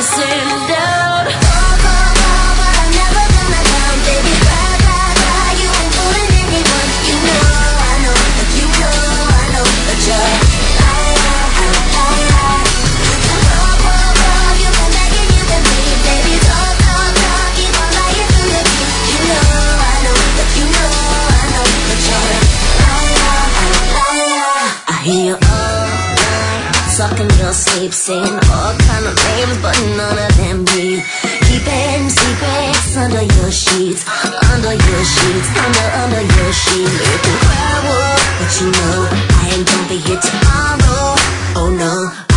chasing down. But I'm never gonna down, baby. Cry, cry, cry, you ain't fooling anyone. You know, I know, that you know, I know that you're liar. You can make it, you can leave, baby. Talk, keep on lying through your teeth. You know, I know, that you know, I know that you're liar. I hear you all night, talking your sleep, saying all kind of names, but none of them real. Keeping secrets under your sheets, under your sheets, under your sheets. You can cry wolf, but you know I ain't gonna be here tomorrow. Oh no.